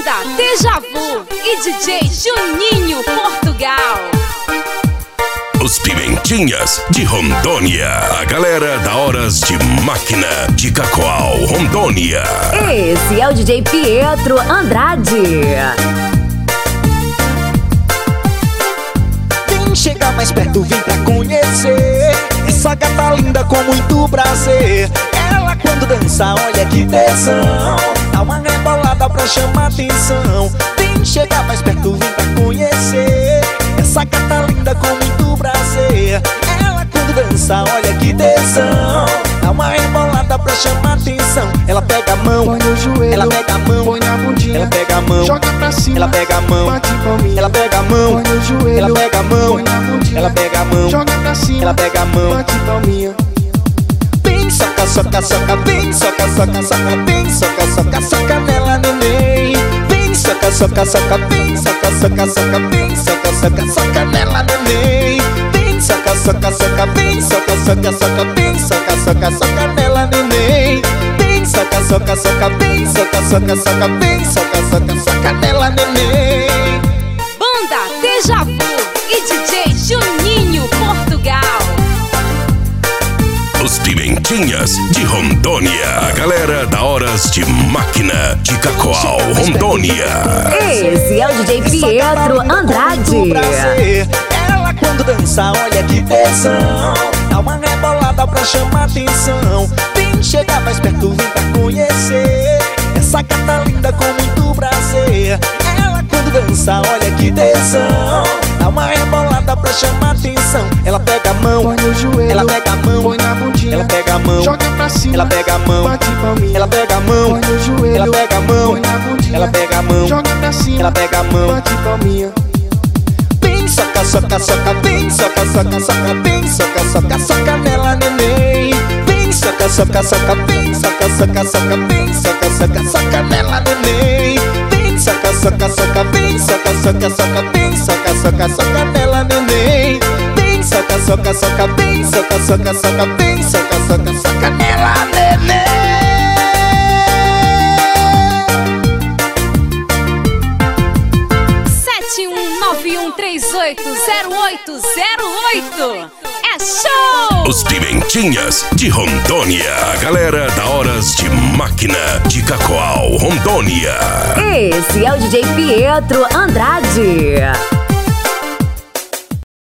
Banda Deja Vu e DJ Juninho Portugal. Os Pimentinhas de Rondônia. A galera da Horas de Máquina de Cacoal, Rondônia. Esse é o DJ Pietro Andrade. Vem chegar mais perto, vem pra conhecer essa gata linda com muito prazer. Ela quando dança, olha que tesão, dá uma rebolada pra chamar atenção. Vem chegar mais perto, vem pra conhecer essa gata linda com muito prazer. Ela quando dança, olha que tesão, dá uma rebolada pra chamar atenção. Ela pega a mão, põe no joelho, ela pega a mão, põe na bundinha, ela pega a mão, joga pra cima, ela pega a mão, bate palminha, ela pega a mão, põe no joelho, ela pega a mão, põe na bundinha, ela pega a mão, joga pra cima, ela pega a mão, bate palminha. Vem soca, soca, soca, vem soca, soca, soca, vem soca, soca, soca nela, neném. Vem soca, soca, soca, vem soca, soca, soca, vem soca, soca, soca nela, neném. Vem soca, soca, soca, vem soca, soca, soca, vem soca, soca, soca nela, neném. Vem soca, soca, soca, vem soca, soca, soca, vem soca, soca, soca nela, neném. Banda Deja Vu e DJ Juninho Portugal. Os Pimentinhas de Rondônia. A galera da Horas de Máquina de Cacoal, Rondônia. Esse é o DJ Pietro Andrade. Ela quando dança, olha que tesão, dá uma rebolada pra chamar atenção. Vem chegar mais perto, vem pra conhecer essa gata linda com muito prazer. Ela quando dança, olha que tesão, dá uma rebolada pra chamar atenção. Ela pega a mão, põe no joelho, ela pega a mão, põe na bundinha, ela pega a mão, joga pra cima, ela pega a mão, bate palminha, ela pega a mão, põe no joelho, ela pega a mão, põe na bundinha, ela pega a mão, joga pra cima, ela pega a mão, bate palminha. vem soca, soca, soca, vem soca, soca, soca, vem soca, soca, soca nela, neném. Vem soca, soca, soca, vem soca, soca, soca, vem soca, soca, soca nela, neném. Vem soca, soca, soca, vem soca, soca, soca, vem soca, soca, soca nela, neném. Vem soca, soca, soca, vem soca, soca, soca, vem soca, soca, soca nela, neném. 7191380808. É show! Os Pimentinhas de Rondônia. A galera da Horas de Máquina de Cacoal, Rondônia. Esse é o DJ Pietro Andrade.